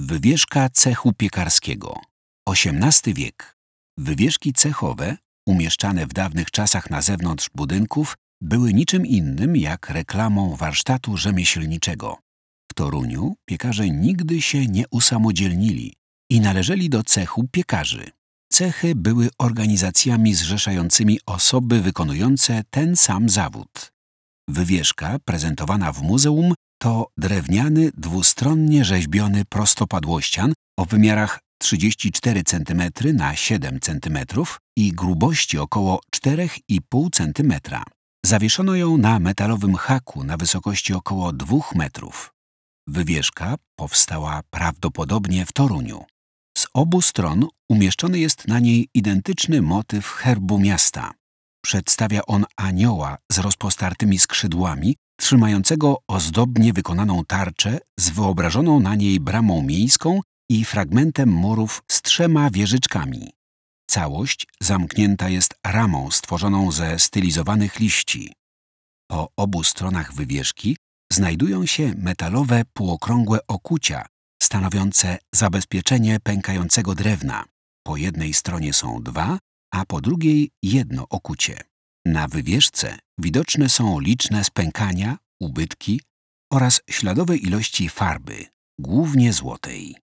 Wywieszka cechu piekarskiego. XVIII wiek. Wywieszki cechowe, umieszczane w dawnych czasach na zewnątrz budynków, były niczym innym jak reklamą warsztatu rzemieślniczego. W Toruniu piekarze nigdy się nie usamodzielnili i należeli do cechu piekarzy. Cechy były organizacjami zrzeszającymi osoby wykonujące ten sam zawód. Wywieszka prezentowana w muzeum to drewniany, dwustronnie rzeźbiony prostopadłościan o wymiarach 34 cm na 7 cm i grubości około 4,5 cm. Zawieszono ją na metalowym haku na wysokości około 2 metrów. Wywieszka powstała prawdopodobnie w Toruniu. Z obu stron umieszczony jest na niej identyczny motyw herbu miasta. Przedstawia on anioła z rozpostartymi skrzydłami, trzymającego ozdobnie wykonaną tarczę z wyobrażoną na niej bramą miejską i fragmentem murów z 3 wieżyczkami. Całość zamknięta jest ramą stworzoną ze stylizowanych liści. Po obu stronach wywieszki znajdują się metalowe półokrągłe okucia, stanowiące zabezpieczenie pękającego drewna. Po jednej stronie są 2, a po drugiej 1 okucie. Na wywieszce widoczne są liczne spękania, ubytki oraz śladowe ilości farby, głównie złotej.